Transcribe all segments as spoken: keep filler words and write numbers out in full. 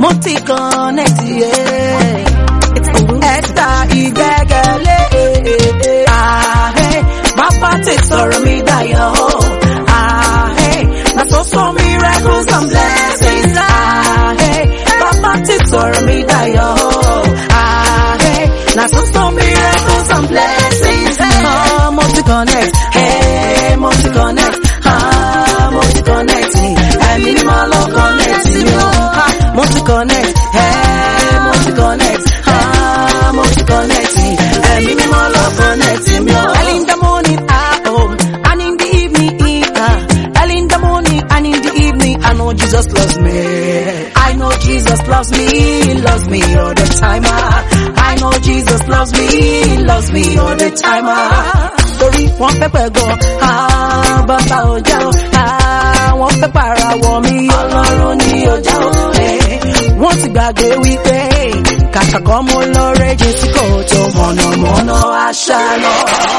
Multi connect, yeah. Esther Igegele, ah hey, Papa takes or me dayo, ah hey, na so so miracles and blessings, ah hey, Papa takes or me dayo, ah hey, na so so miracles and blessings, oh multi connect, hey multi connect, ah multi connect, and minimal connect, ah multi connect, hey multi connect, ah multi connect, and minimal connect, early in the morning at home, and in the evening, uh, early in the morning and in the evening, I know Jesus loves me. I know Jesus loves me, loves me all the time. I know Jesus loves me, loves me all the time. Torí wọ́n fẹ́ pẹ̀ gan, ah bàbá ọjà o, ah wọ́n fẹ́ para wọ̀ mí, Ọlọ́run ni ọjà o. Wọ́n ti gbàgbé wípé kàkà kọ́ mo lọ rẹ́jẹ sí kòtò mọ̀nàmọ́ná àṣà lọ.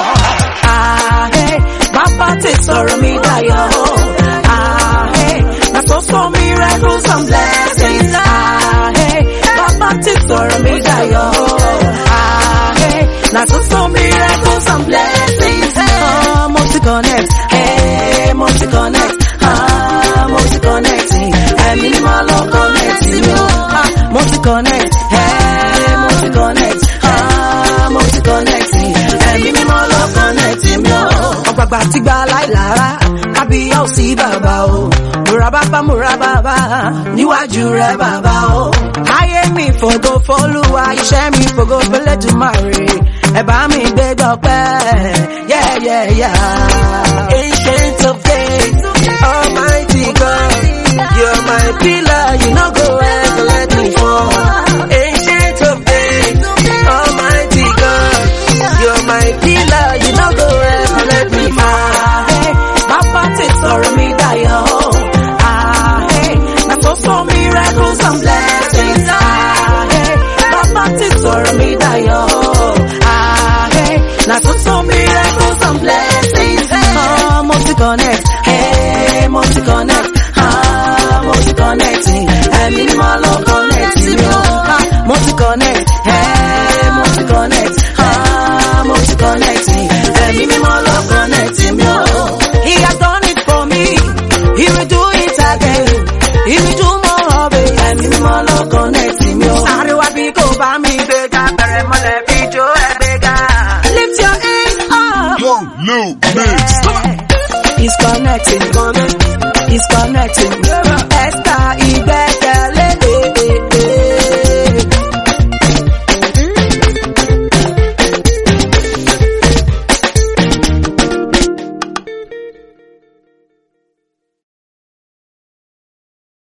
Ah hey, Bàbá ti sọ̀rọ̀ mi dayọ̀. Ah hey, na so so miracles and blessings. Ah hey, Bàbá ti sọ̀rọ̀ mi dayọ̀. Ah hey, na so so miracles and blessings. Ah multi connect, hey multi connect, ah multi connecting, hey minimal connecting, ah multi connect, hey multi connect, ah multi connecting, hey minimal connecting, yo. Ọgbàgbà ti gba láìlára, kábíyá ò sí bàbá o, múra bàbá múra bàbá, níwájú rẹ̀ bàbá o. Ayé mi fògo f'Olúwa, iṣẹ́ mi fògo f'Ẹlẹ́dùmarè, ẹ bá mi gbé gbọpẹ́, yeah yeah yeah. Ancient of days, Almighty God, you're my pillar, you no go ever let me fall. Ancient of days, Almighty God, you're my pillar, you no go ever let me fall. Hey, Papa ti sọ̀rọ̀ mi dayọ̀. Ah hey, na so so miracles and blessings. Ah hey, Papa ti sọ̀rọ̀ mi dayọ̀. Ah hey, na so so miracles and blessings. Oh multi connect, hey multi connect, ah multi connecting, hey minimal connecting, ah multi connect, hey multi connect, ah multi connecting, hey minimal connecting, yo. He has done it for me, he will do it again, he will do more of it, hey minimal connecting, yo. Ariwa bi ko ba mi gbega, bẹ̀rẹ̀ mọ́lẹ̀ fi jó ẹ gbega. Lift your hands up. Yo, Lil Mix. He's connecting, he's connecting,